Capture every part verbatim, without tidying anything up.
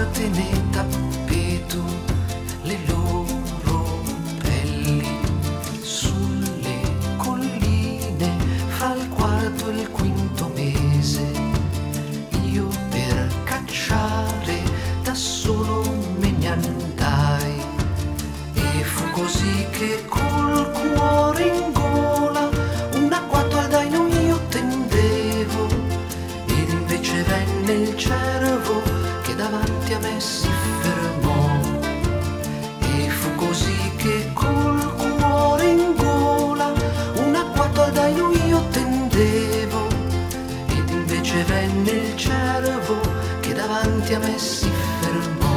satene tappeto le loro pelli sulle colline fra il quarto e il quinto mese. Io per cacciare da solo me ne andai e fu così che col cuore in gola un agguato al daino io tendevo ed invece venne il cervo che davanti a me si fermò e fu così che col cuore in gola un agguato al daino io tendevo ed invece venne il cervo che davanti a me si fermò.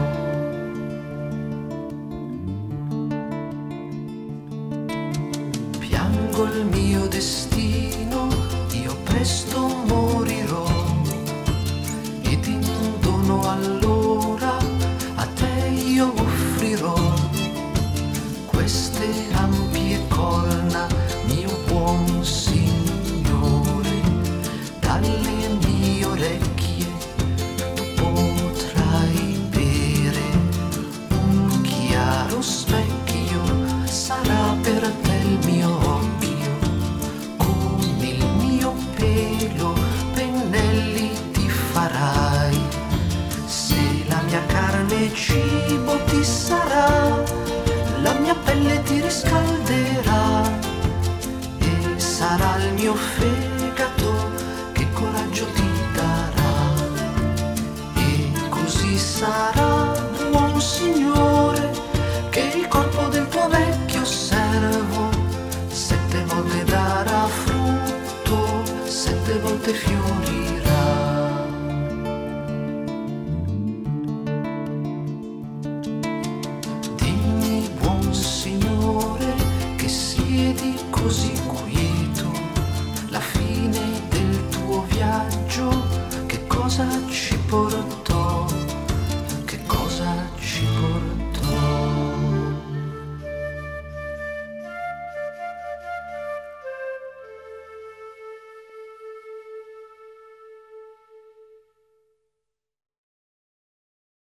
Piango il mio destino, io presto morirò ed in dono allora a te io offrirò queste ampie corna, mio buon Signore, dalle mie orecchie tu potrai bere un chiaro specchio, sarà per te il mio occhio, con il mio pelo pennelli ti farai, se la mia carne cibo ti sarà, la mia pelle ti riscalderà e sarà il mio fegato che coraggio ti darà e così sarà.